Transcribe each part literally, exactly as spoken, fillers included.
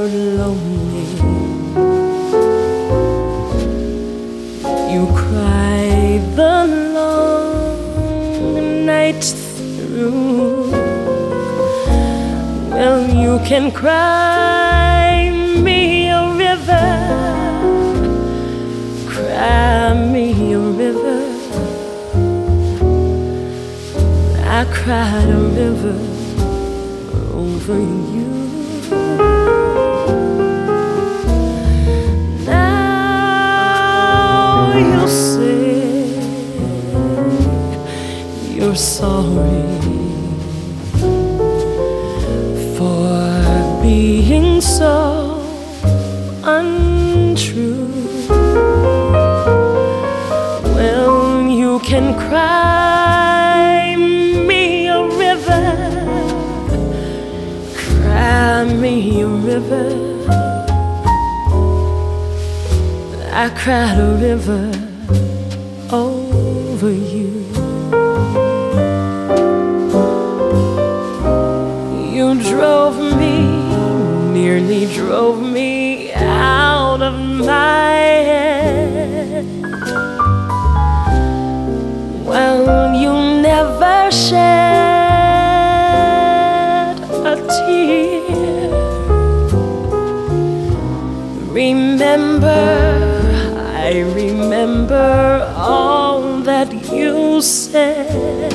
you're lonely, you cry the long night through. Well, you can cry me a river, cry me a river. I cried a river over you. Now you say you're sorry for being so untrue. Well, you can cry me a river, cry me a river. I cried a river over you. You drove me, nearly drove me out of my head. Well, you never shed a tear. Remember, I remember all that you said.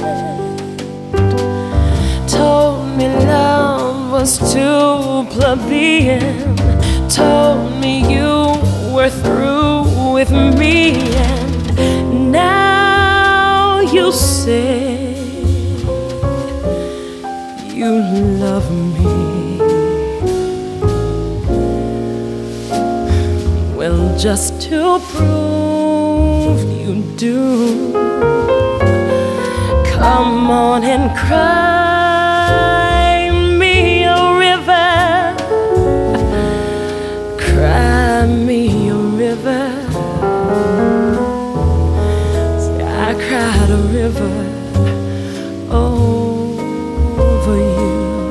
Told me love was too plebeian, told me you were through with me, and now you say you love me. Well, just to prove you do, come on and cry me a river, cry me a river. See, I cried a river over you.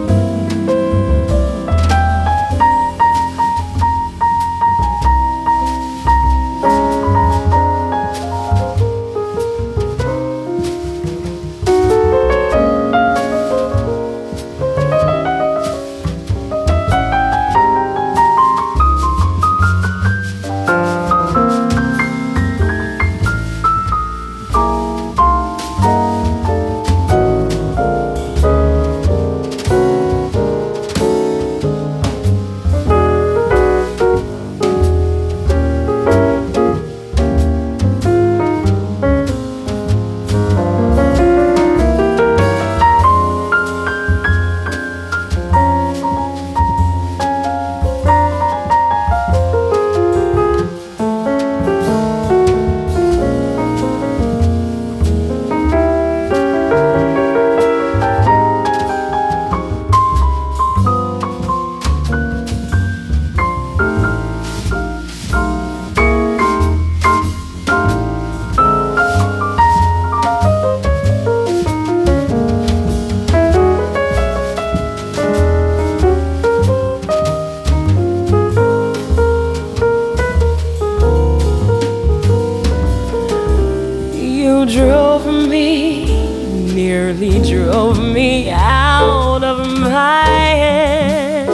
You drove me, nearly drove me out of my head.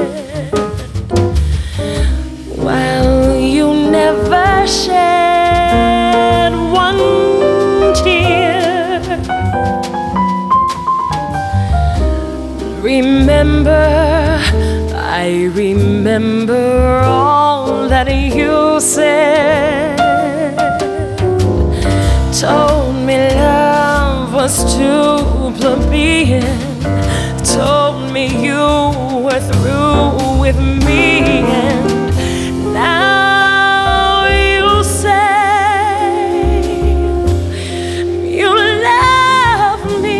Well, you never shed one tear. Remember, I remember all that you said. Told me love was too plebeian, told me you were through with me, and now you say you love me.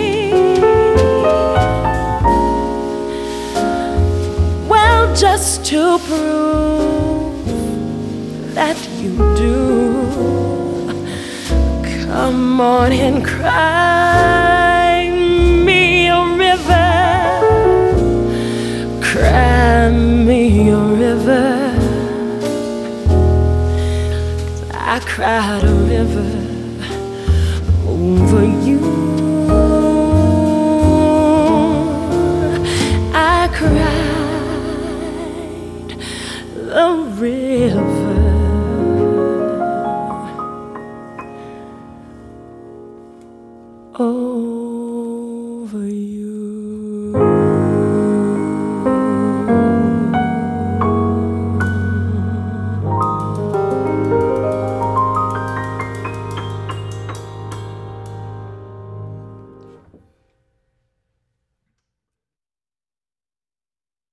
Well, just to prove that you do, come on and cry me a river, cry me a river. I cried a river over you. I cried the river.